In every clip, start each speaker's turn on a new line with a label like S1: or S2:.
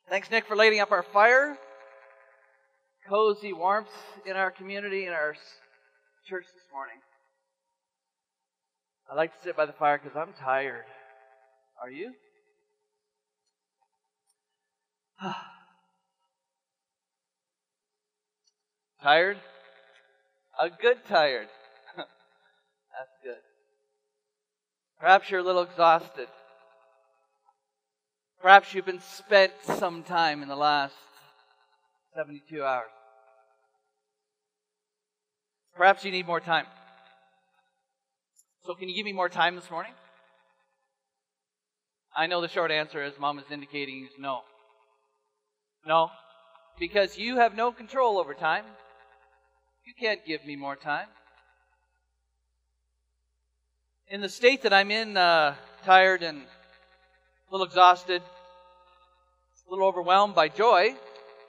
S1: Thanks, Nick, for lighting up our fire. Cozy warmth in our community, in our church this morning. I like to sit by the fire because I'm tired. Are you? Tired? A good tired. That's good. Perhaps you're a little exhausted. Perhaps you've been spent some time in the last 72 hours. Perhaps you need more time. So can you give me more time this morning? I know the short answer, as Mom is indicating, is no. No, because you have no control over time. You can't give me more time. In the state that I'm in, tired and a little exhausted, a little overwhelmed by joy,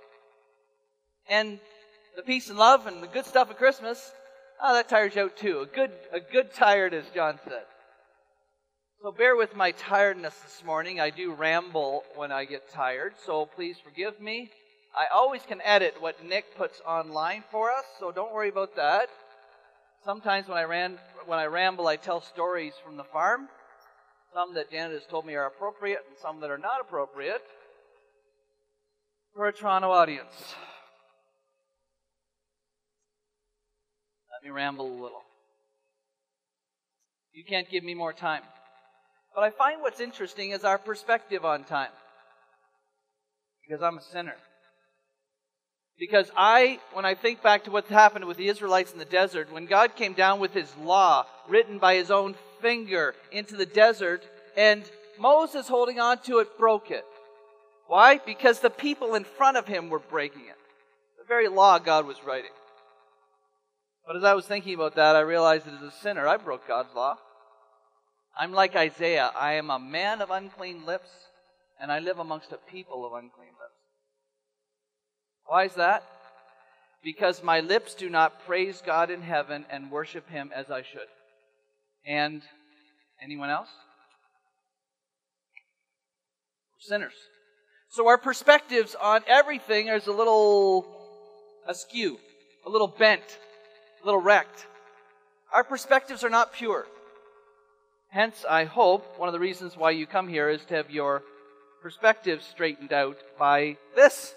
S1: and the peace and love and the good stuff of Christmas, that tires you out too. A good tired, as John said. So bear with my tiredness this morning. I do ramble when I get tired, so please forgive me. I always can edit what Nick puts online for us, so don't worry about that. Sometimes when I ramble, I tell stories from the farm. Some that Janet has told me are appropriate and some that are not appropriate for a Toronto audience. Let me ramble a little. You can't give me more time. But I find what's interesting is our perspective on time. Because I'm a sinner. Because when I think back to what happened with the Israelites in the desert, when God came down with His law, written by His own finger, into the desert, and Moses, holding on to it, broke it. Why? Because the people in front of him were breaking it. The very law God was writing. But as I was thinking about that, I realized that as a sinner, I broke God's law. I'm like Isaiah. I am a man of unclean lips, and I live amongst a people of unclean lips. Why is that? Because my lips do not praise God in heaven and worship Him as I should. And anyone else? We're sinners. So our perspectives on everything is a little askew, a little bent, a little wrecked. Our perspectives are not pure. Hence, I hope one of the reasons why you come here is to have your perspectives straightened out by this.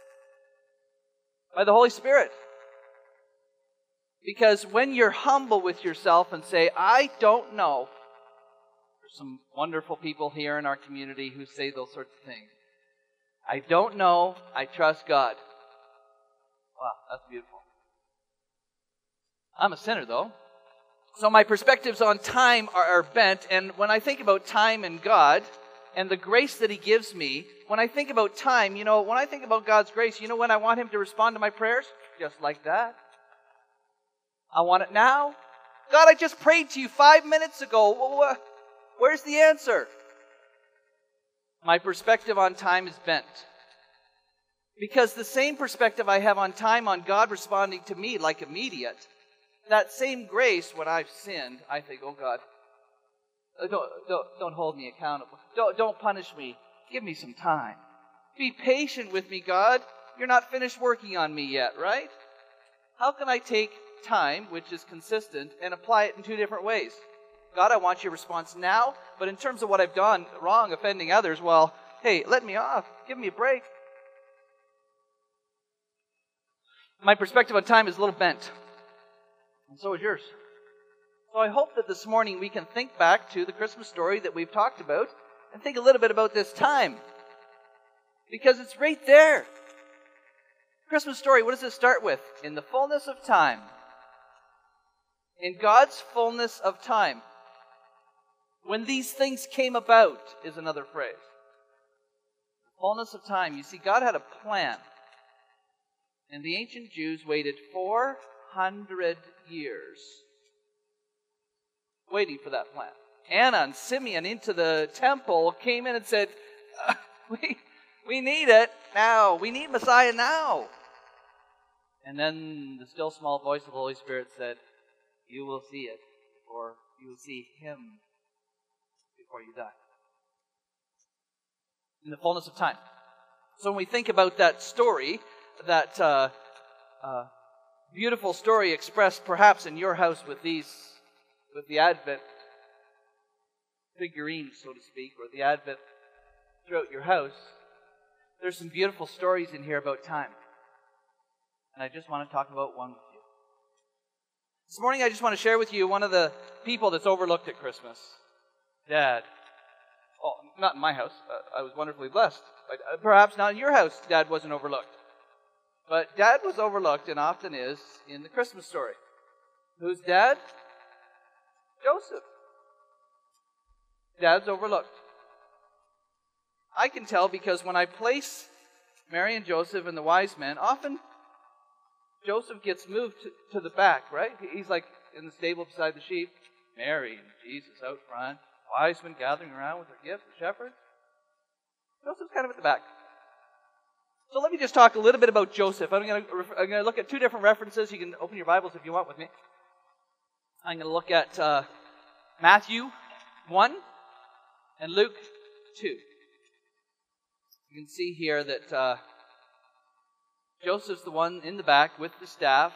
S1: By the Holy Spirit. Because when you're humble with yourself and say, I don't know. There's some wonderful people here in our community who say those sorts of things. I don't know, I trust God. Wow, that's beautiful. I'm a sinner though. So my perspectives on time are bent, and when I think about time and God, and the grace that He gives me, when I think about time, when I think about God's grace, when I want Him to respond to my prayers? Just like that. I want it now. God, I just prayed to you 5 minutes ago. Where's the answer? My perspective on time is bent. Because the same perspective I have on time, on God responding to me like immediate, that same grace, when I've sinned, I think, oh God, don't hold me accountable. Don't punish me. Give me some time. Be patient with me, God. You're not finished working on me yet, right? How can I take time, which is consistent, and apply it in two different ways? God, I want your response now, but in terms of what I've done wrong, offending others, well, hey, let me off. Give me a break. My perspective on time is a little bent. And so is yours. So I hope that this morning we can think back to the Christmas story that we've talked about and think a little bit about this time. Because it's right there. Christmas story, what does it start with? In the fullness of time. In God's fullness of time. When these things came about is another phrase. The fullness of time. You see, God had a plan. And the ancient Jews waited 400 years waiting for that plan. Anna and Simeon into the temple came in and said, we need it now. We need Messiah now. And then the still small voice of the Holy Spirit said, you will see it, or you will see Him before you die. In the fullness of time. So when we think about that story, that beautiful story expressed perhaps in your house with the Advent figurines, so to speak, or the Advent throughout your house, there's some beautiful stories in here about time. And I just want to talk about one with you. This morning I just want to share with you one of the people that's overlooked at Christmas. Dad. Oh, not in my house. I was wonderfully blessed. But perhaps not in your house, Dad wasn't overlooked. But Dad was overlooked, and often is, in the Christmas story. Who's Dad? Joseph. Dad's overlooked. I can tell because when I place Mary and Joseph and the wise men, often Joseph gets moved to the back, right? He's like in the stable beside the sheep. Mary and Jesus out front. Wise men gathering around with their gifts, the shepherds. Joseph's kind of at the back. So let me just talk a little bit about Joseph. I'm going to look at two different references. You can open your Bibles if you want with me. I'm going to look at Matthew 1 and Luke 2. You can see here that Joseph's the one in the back with the staff.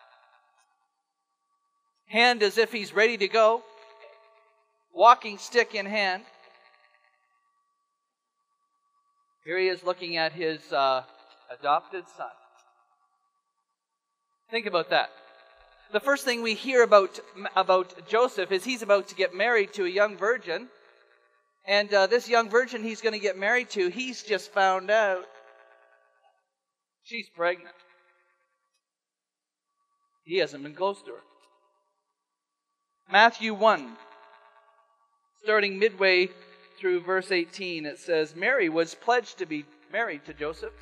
S1: Hand as if he's ready to go. Walking stick in hand. Here he is looking at his adopted son. Think about that. The first thing we hear about Joseph is he's about to get married to a young virgin. And this young virgin he's going to get married to, he's just found out she's pregnant. He hasn't been close to her. Matthew 1, starting midway through verse 18, it says, Mary was pledged to be married to Joseph.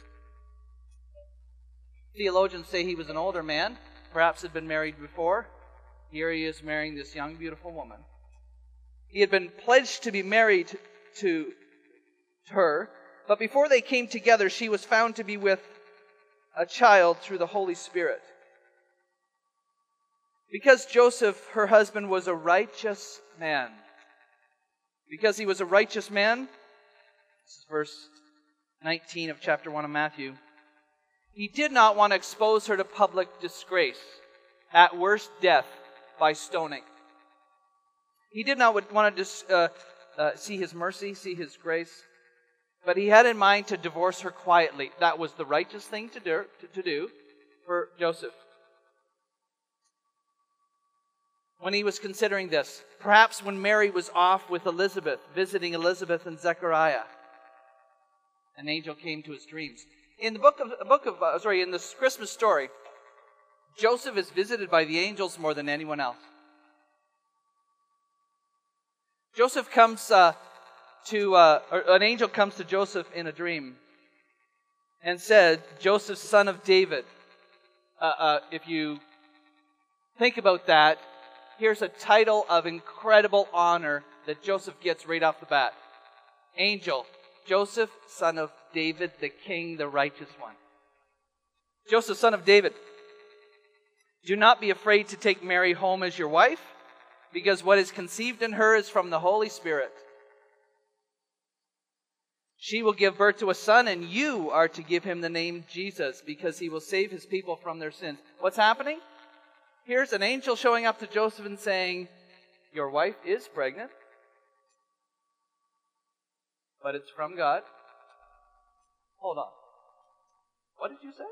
S1: Theologians say he was an older man, perhaps had been married before. Here he is marrying this young, beautiful woman. He had been pledged to be married to her, but before they came together, she was found to be with a child through the Holy Spirit. Because Joseph, her husband, was a righteous man. Because he was a righteous man, this is verse 19 of chapter 1 of Matthew, he did not want to expose her to public disgrace, at worst death by stoning. He did not want to see his mercy, see his grace, but he had in mind to divorce her quietly. That was the righteous thing to do for Joseph. When he was considering this, perhaps when Mary was off with Elizabeth, visiting Elizabeth and Zechariah, an angel came to his dreams. In this Christmas story, Joseph is visited by the angels more than anyone else. Joseph comes an angel comes to Joseph in a dream and said, Joseph, son of David. If you think about that, here's a title of incredible honor that Joseph gets right off the bat. Angel, Joseph, son of David, the king, the righteous one. Joseph, son of David, do not be afraid to take Mary home as your wife, because what is conceived in her is from the Holy Spirit. She will give birth to a son, and you are to give him the name Jesus, because he will save his people from their sins. What's happening? Here's an angel showing up to Joseph and saying, your wife is pregnant, but it's from God. Hold on. What did you say?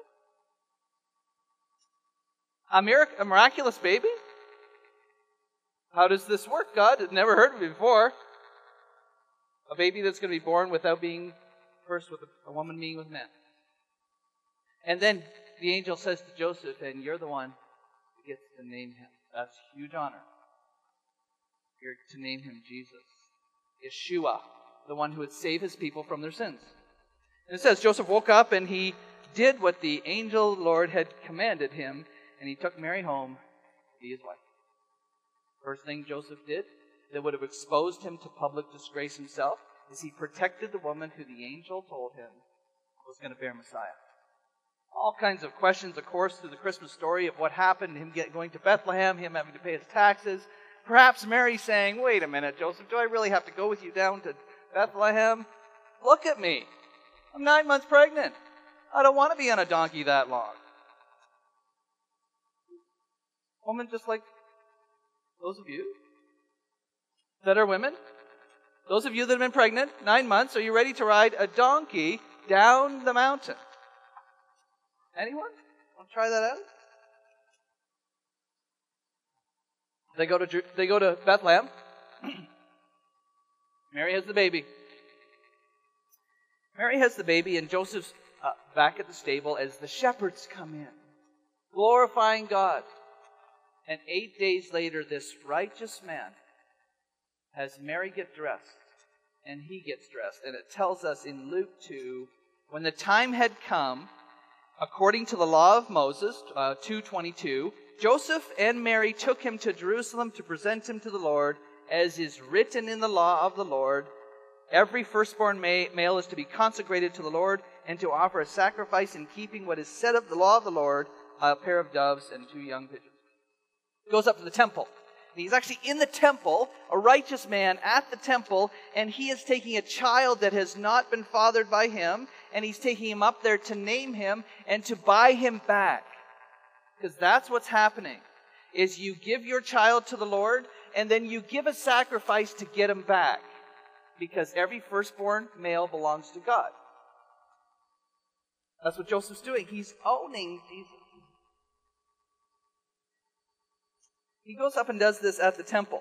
S1: A miraculous baby? How does this work, God? I've never heard of it before. A baby that's going to be born without being first with a woman being with men. And then the angel says to Joseph, and you're the one who gets to name him. That's huge honor. You're to name him Jesus. Yeshua, the one who would save his people from their sins. And it says Joseph woke up and he did what the angel Lord had commanded him, and he took Mary home to be his wife. First thing Joseph did that would have exposed him to public disgrace himself is he protected the woman who the angel told him was going to bear Messiah. All kinds of questions, of course, through the Christmas story of what happened, him going to Bethlehem, him having to pay his taxes. Perhaps Mary saying, wait a minute, Joseph, do I really have to go with you down to Bethlehem? Look at me. I'm 9 months pregnant. I don't want to be on a donkey that long. Woman, just like those of you that are women, those of you that have been pregnant, 9 months, are you ready to ride a donkey down the mountain? Anyone? Want to try that out? They go to Bethlehem. Mary has the baby. Mary has the baby, and Joseph's back at the stable as the shepherds come in, glorifying God. And 8 days later, this righteous man has Mary get dressed, and he gets dressed. And it tells us in Luke 2, when the time had come, according to the law of Moses, 2:22, Joseph and Mary took him to Jerusalem to present him to the Lord, as is written in the law of the Lord. Every firstborn male is to be consecrated to the Lord and to offer a sacrifice in keeping what is said of the law of the Lord, a pair of doves and 2 young pigeons. He goes up to the temple. And he's actually in the temple, a righteous man at the temple, and he is taking a child that has not been fathered by him, and he's taking him up there to name him and to buy him back. Because that's what's happening, is you give your child to the Lord, and then you give a sacrifice to get him back. Because every firstborn male belongs to God. That's what Joseph's doing. He's owning Jesus. He goes up and does this at the temple.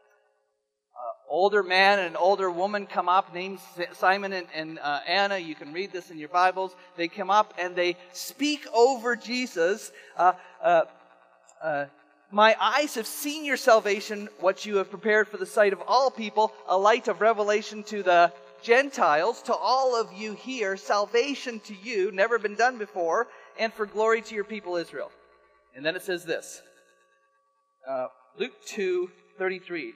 S1: Older man and an older woman come up, named Simon and Anna. You can read this in your Bibles. They come up and they speak over Jesus. My eyes have seen your salvation, what you have prepared for the sight of all people, a light of revelation to the Gentiles, to all of you here, salvation to you, never been done before, and for glory to your people Israel. And then it says this, Luke 2:33,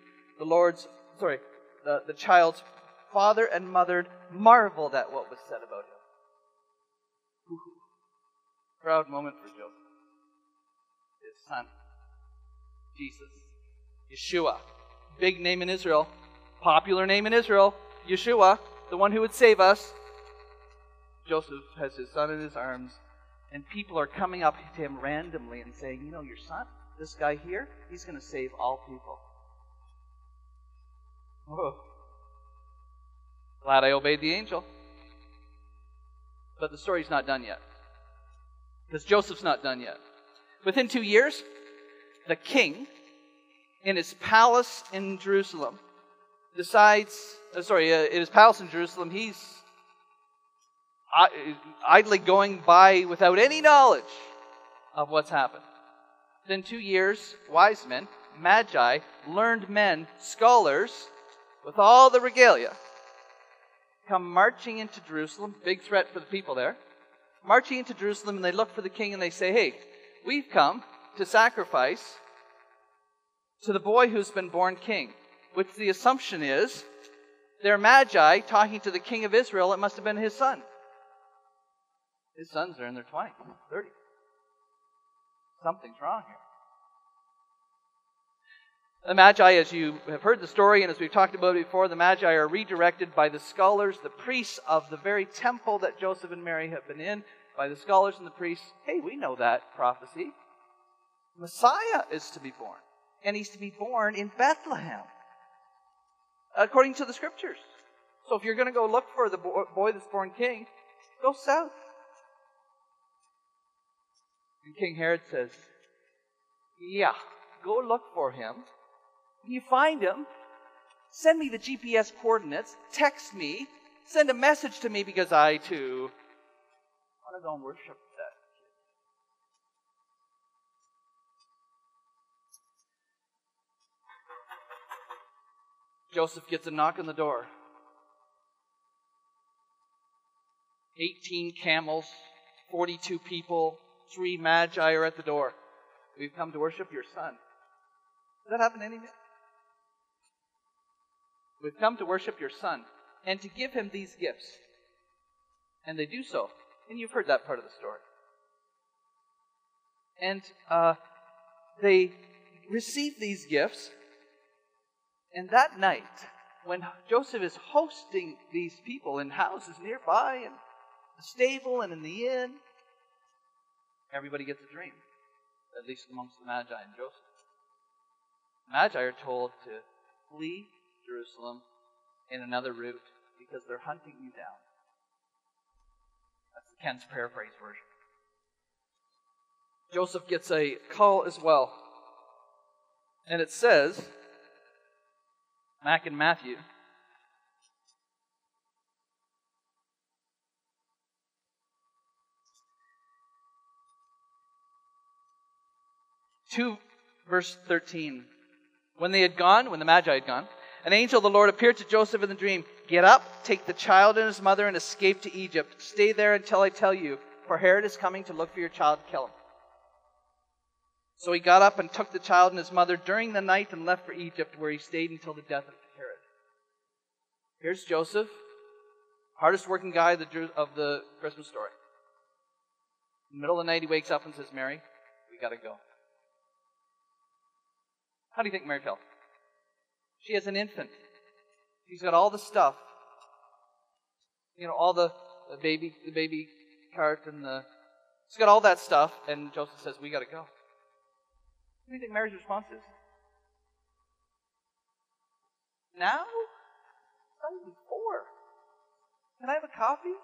S1: the child's father and mother marveled at what was said about him. Proud moment for Joseph. His son, Jesus, Yeshua, big name in Israel, popular name in Israel, Yeshua, the one who would save us. Joseph has his son in his arms, and people are coming up to him randomly and saying, you know, your son, this guy here, he's going to save all people. Whoa. Glad I obeyed the angel. But the story's not done yet. Because Joseph's not done yet. Within 2 years, the king, in his palace in Jerusalem, he's idly going by without any knowledge of what's happened. Within 2 years, wise men, magi, learned men, scholars, with all the regalia, come marching into Jerusalem, big threat for the people there, marching into Jerusalem, and they look for the king and they say, hey, we've come to sacrifice to the boy who's been born king, which the assumption is they're magi talking to the king of Israel. It must have been his son. His sons are in their 20s, 30s. Something's wrong here. The Magi, as you have heard the story and as we've talked about it before, the Magi are redirected by the scholars, the priests of the very temple that Joseph and Mary have been in, by the scholars and the priests. Hey, we know that prophecy. Messiah is to be born, and he's to be born in Bethlehem, according to the scriptures. So if you're going to go look for the boy that's born king, go south. And King Herod says, yeah, go look for him. When you find him, send me the GPS coordinates, text me, send a message to me, because I too want to go and worship that kid. Joseph gets a knock on the door. 18 camels, 42 people, 3 magi are at the door. We've come to worship your son. Does that happen to any of you? We've come to worship your son and to give him these gifts. And they do so. And you've heard that part of the story. And they receive these gifts. And that night, when Joseph is hosting these people in houses nearby, and the stable and in the inn. Everybody gets a dream, at least amongst the Magi and Joseph. The Magi are told to flee Jerusalem in another route because they're hunting you down. That's Ken's paraphrase version. Joseph gets a call as well. And it says, back in Matthew, verse 13. When the Magi had gone, an angel of the Lord appeared to Joseph in the dream. Get up, take the child and his mother, and escape to Egypt. Stay there until I tell you, for Herod is coming to look for your child and kill him. So he got up and took the child and his mother during the night and left for Egypt, where he stayed until the death of Herod. Here's Joseph, hardest working guy of the Christmas story. In the middle of the night, he wakes up and says, Mary, we got to go. How do you think Mary felt? She has an infant. She's got all the stuff. All the baby cart and she's got all that stuff, and Joseph says, we got to go. What do you think Mary's response is? Now? It's not even 4. Can I have a coffee?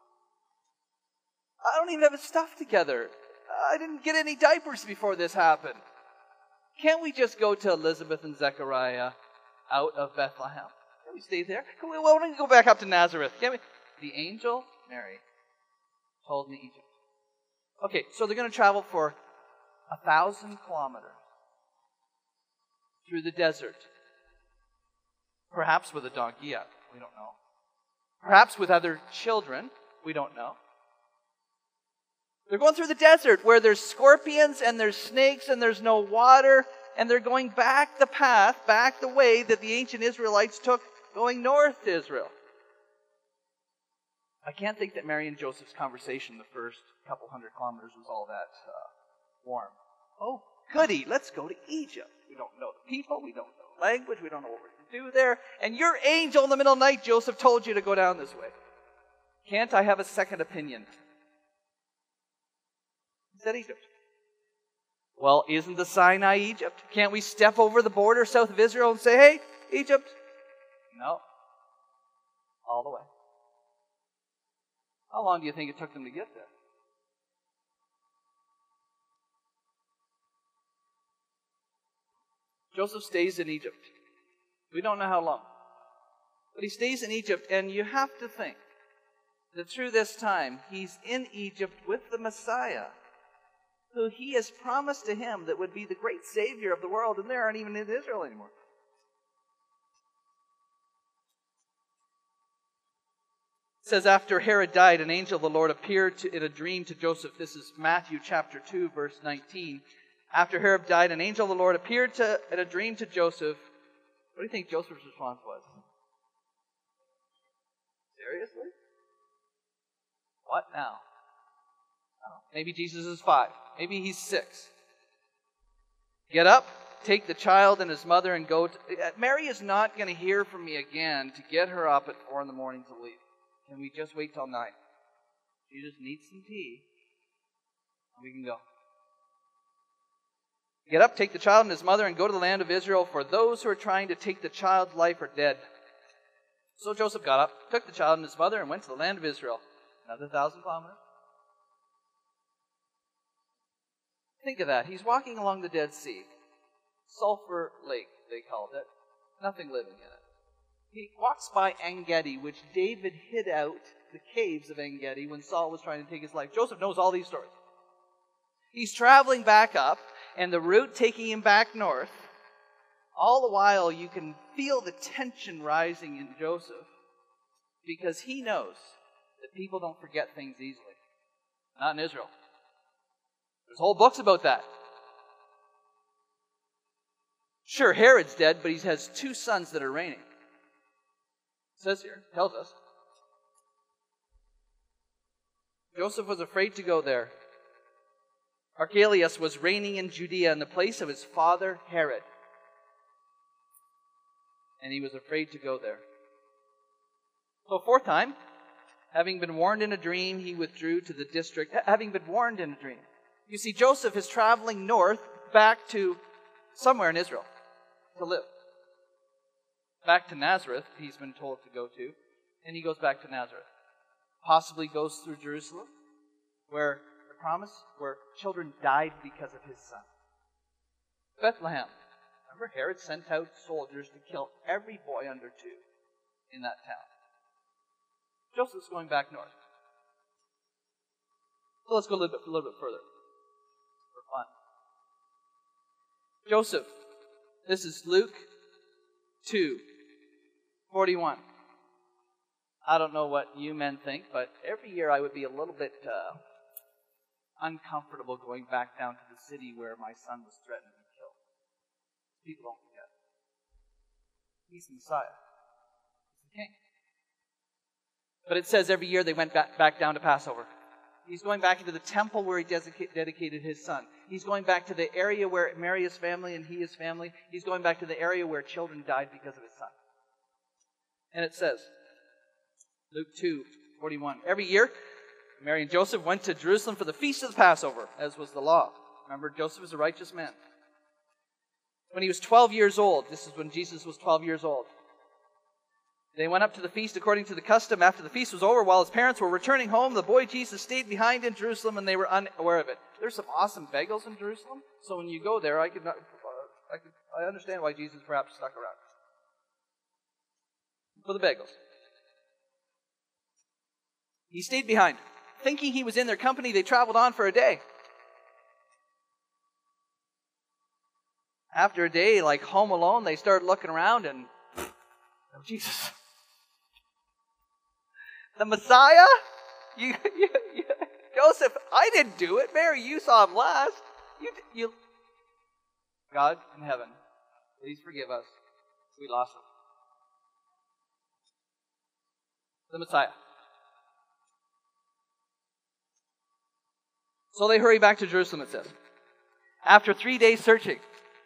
S1: I don't even have his stuff together. I didn't get any diapers before this happened. Can't we just go to Elizabeth and Zechariah out of Bethlehem? Can we stay there? Why don't we go back up to Nazareth? The angel, Mary, told me Egypt. Okay, so they're going to travel for 1,000 kilometers through the desert. Perhaps with a donkey, yeah, we don't know. Perhaps with other children, we don't know. They're going through the desert where there's scorpions and there's snakes and there's no water, and they're going back the way that the ancient Israelites took going north to Israel. I can't think that Mary and Joseph's conversation the first couple hundred kilometers was all that warm. Oh, goody, let's go to Egypt. We don't know the people, we don't know the language, we don't know what we're going to do there. And your angel in the middle of the night, Joseph, told you to go down this way. Can't I have a second opinion? He said Egypt. Well, isn't the Sinai Egypt? Can't we step over the border south of Israel and say, hey, Egypt? No. All the way. How long do you think it took them to get there? Joseph stays in Egypt. We don't know how long. But he stays in Egypt, and you have to think that through this time, he's in Egypt with the Messiah, who he has promised to him that would be the great Savior of the world, and they aren't even in Israel anymore. It says, after Herod died, an angel of the Lord appeared in a dream to Joseph. This is Matthew chapter 2, verse 19. After Herod died, an angel of the Lord appeared in a dream to Joseph. What do you think Joseph's response was? Seriously? What now? Oh, maybe Jesus is 5. Maybe he's 6. Get up, take the child and his mother and go. Mary is not going to hear from me again to get her up at 4 in the morning to leave. Can we just wait till 9? She just needs some tea. And we can go. Get up, take the child and his mother, and go to the land of Israel, for those who are trying to take the child's life are dead. So Joseph got up, took the child and his mother, and went to the land of Israel. Another 1,000 kilometers. Think of that. He's walking along the Dead Sea. Sulphur Lake, they called it. Nothing living in it. He walks by En-Gedi, which David hid out the caves of En-Gedi when Saul was trying to take his life. Joseph knows all these stories. He's traveling back up, and the route taking him back north. All the while, you can feel the tension rising in Joseph, because he knows that people don't forget things easily. Not in Israel. There's whole books about that. Sure, Herod's dead, but he has 2 sons that are reigning. It says here, tells us. Joseph was afraid to go there. Archelaus was reigning in Judea in the place of his father Herod. And he was afraid to go there. So 4th time, Having been warned in a dream, he withdrew to the district. Having been warned in a dream. You see, Joseph is traveling north back to somewhere in Israel to live. Back to Nazareth, he's been told to go to. And he goes back to Nazareth. Possibly goes through Jerusalem, where the promise, where children died because of his son. Bethlehem. Remember, Herod sent out soldiers to kill every boy under 2 in that town. Joseph's going back north. So let's go a little bit further for fun. Joseph. This is Luke 2:41. I don't know what you men think, but every year I would be a little bit uncomfortable going back down to the city where my son was threatened to be killed. People don't forget. He's the Messiah. He's the King. But it says every year they went back down to Passover. He's going back into the temple where he dedicated his son. He's going back to the area where Mary is family and he is family. He's going back to the area where children died because of his son. And it says, Luke 2:41. Every year, Mary and Joseph went to Jerusalem for the feast of the Passover, as was the law. Remember, Joseph is a righteous man. When he was 12 years old, this is when Jesus was 12 years old, they went up to the feast according to the custom. After the feast was over, while his parents were returning home, the boy Jesus stayed behind in Jerusalem, and they were unaware of it. There's some awesome bagels in Jerusalem, so when you go there, I understand why Jesus perhaps stuck around for the bagels. He stayed behind. Thinking he was in their company, they traveled on for a day. After a day, like Home Alone, they started looking around and, oh, Jesus. The Messiah? Joseph, I didn't do it. Mary, you saw him last. You. God in heaven, please forgive us. We lost him. The Messiah. So they hurry back to Jerusalem, it says. After 3 days searching,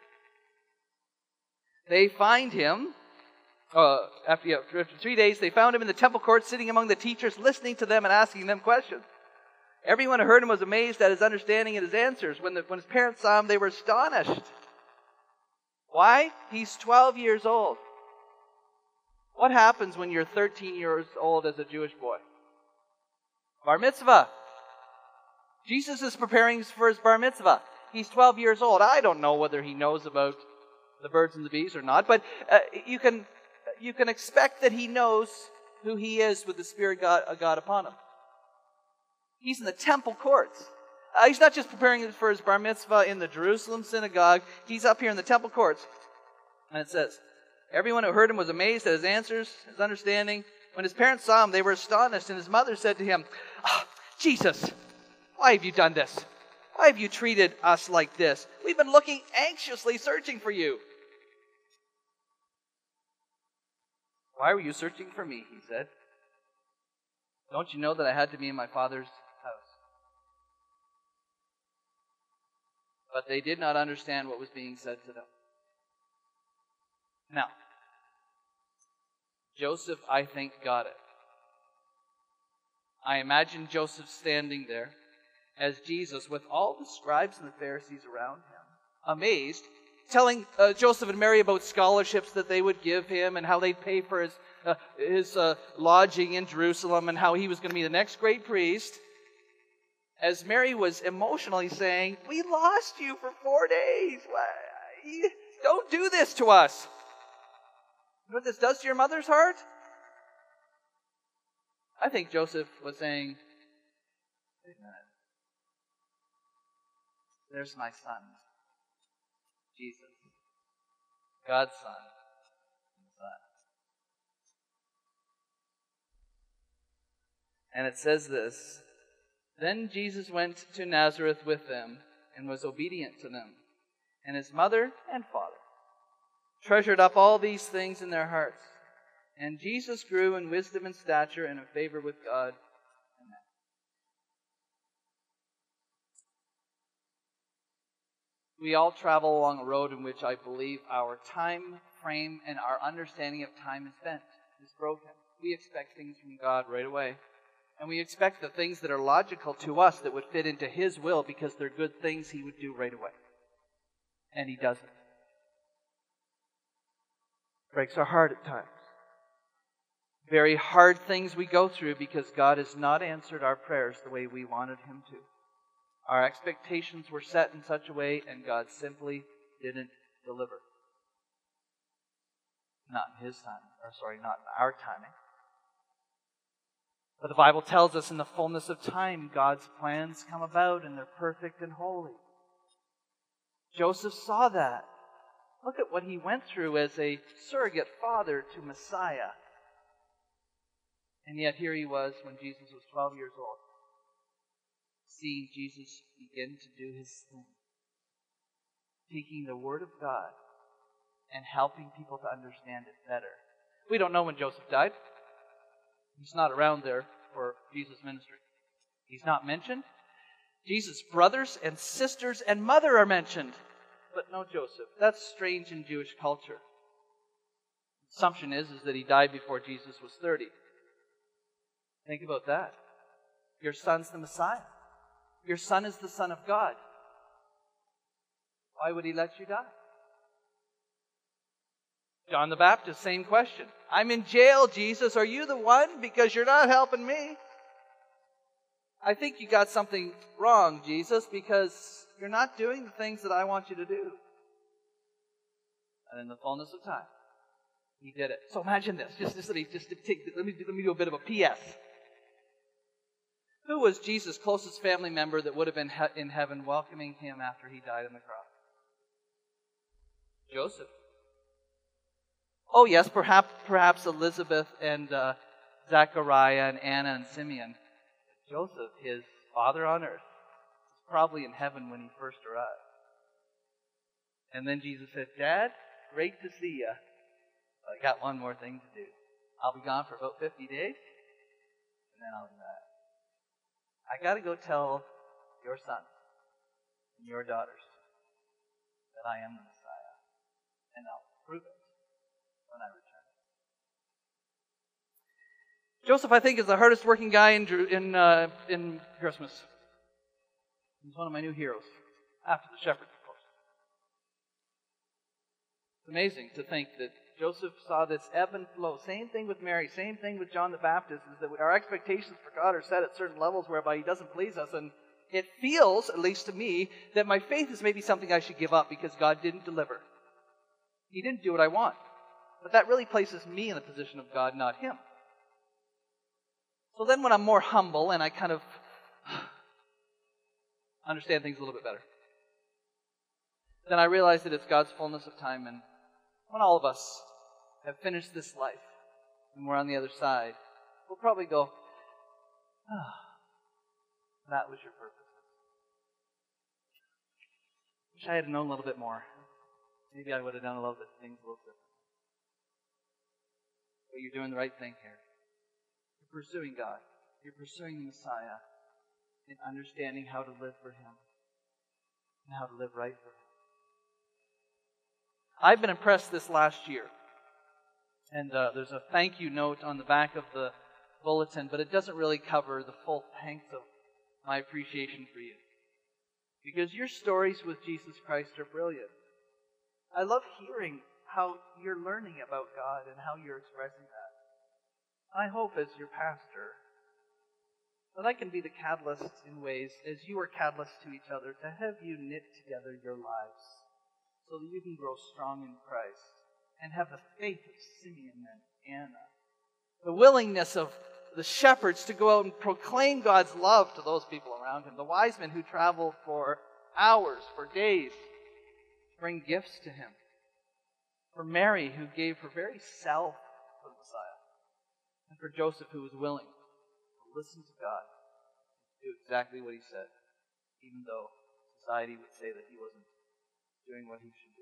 S1: they find him. After 3 days, they found him in the temple court, sitting among the teachers, listening to them and asking them questions. Everyone who heard him was amazed at his understanding and his answers. When his parents saw him, they were astonished. Why? He's 12 years old. What happens when you're 13 years old as a Jewish boy? Bar mitzvah. Jesus is preparing for his bar mitzvah. He's 12 years old. I don't know whether he knows about the birds and the bees or not, but you can expect that he knows who he is with the Spirit of God upon him. He's in the temple courts. He's not just preparing for his bar mitzvah in the Jerusalem synagogue. He's up here in the temple courts. And it says, everyone who heard him was amazed at his answers, his understanding. When his parents saw him, they were astonished, and his mother said to him, Jesus, why have you done this? Why have you treated us like this? We've been looking anxiously, searching for you. Why were you searching for me? He said. Don't you know that I had to be in my Father's house? But they did not understand what was being said to them. Now, Joseph, I think, got it. I imagine Joseph standing there as Jesus, with all the scribes and the Pharisees around him, amazed, telling Joseph and Mary about scholarships that they would give him and how they'd pay for his lodging in Jerusalem and how he was going to be the next great priest. As Mary was emotionally saying, we lost you for 4 days. Don't do this to us. You know what this does to your mother's heart? I think Joseph was saying, wait a minute. There's my son, Jesus, God's son, Messiah. And it says this, then Jesus went to Nazareth with them and was obedient to them. And his mother and father treasured up all these things in their hearts. And Jesus grew in wisdom and stature and in favor with God and man. We all travel along a road in which I believe our time frame and our understanding of time is bent, is broken. We expect things from God right away. And we expect the things that are logical to us that would fit into His will because they're good things He would do right away. And He doesn't. Breaks our heart at times. Very hard things we go through because God has not answered our prayers the way we wanted Him to. Our expectations were set in such a way, and God simply didn't deliver. Not in His timing, not in our timing. But the Bible tells us in the fullness of time, God's plans come about and they're perfect and holy. Joseph saw that. Look at what he went through as a surrogate father to Messiah. And yet here he was when Jesus was 12 years old, seeing Jesus begin to do His thing, taking the Word of God and helping people to understand it better. We don't know when Joseph died. He's not around there for Jesus' ministry. He's not mentioned. Jesus' brothers and sisters and mother are mentioned, but no Joseph. That's strange in Jewish culture. The assumption is that he died before Jesus was 30. Think about that. Your son's the Messiah. Your son is the Son of God. Why would He let you die? John the Baptist, same question. I'm in jail, Jesus. Are you the one? Because you're not helping me. I think you got something wrong, Jesus, because you're not doing the things that I want you to do. And in the fullness of time, He did it. So imagine this. Let me do a bit of a PS. Who was Jesus' closest family member that would have been in heaven welcoming Him after He died on the cross? Joseph. Oh yes, perhaps Elizabeth and Zechariah and Anna and Simeon. Joseph, his father on earth, was probably in heaven when he first arrived. And then Jesus said, Dad, great to see you. I got one more thing to do. I'll be gone for about 50 days, and then I'll be back. I got to go tell your sons and your daughters that I am the Messiah, and I'll prove it when I return. Joseph, I think, is the hardest working guy in Christmas. He's one of my new heroes, after the shepherds, of course. It's amazing to think that Joseph saw this ebb and flow. Same thing with Mary, same thing with John the Baptist, is that our expectations for God are set at certain levels whereby He doesn't please us. And it feels, at least to me, that my faith is maybe something I should give up because God didn't deliver. He didn't do what I want. But that really places me in the position of God, not Him. So then when I'm more humble and I kind of understand things a little bit better, then I realize that it's God's fullness of time, and when all of us have finished this life and we're on the other side, we'll probably go, that was your purpose. Wish I had known a little bit more. Maybe I would have done a little bit of things a little different. But you're doing the right thing here. You're pursuing God. You're pursuing the Messiah and understanding how to live for Him and how to live right for Him. I've been impressed this last year. And there's a thank you note on the back of the bulletin, but it doesn't really cover the full length of my appreciation for you. Because your stories with Jesus Christ are brilliant. I love hearing how you're learning about God and how you're expressing that. I hope as your pastor that I can be the catalyst in ways, as you are catalysts to each other, to have you knit together your lives so that you can grow strong in Christ and have the faith of Simeon and Anna. The willingness of the shepherds to go out and proclaim God's love to those people around him. The wise men who traveled for hours, for days, to bring gifts to him. For Mary, who gave her very self for the Messiah. And for Joseph, who was willing to listen to God and do exactly what He said, even though society would say that he wasn't doing what he should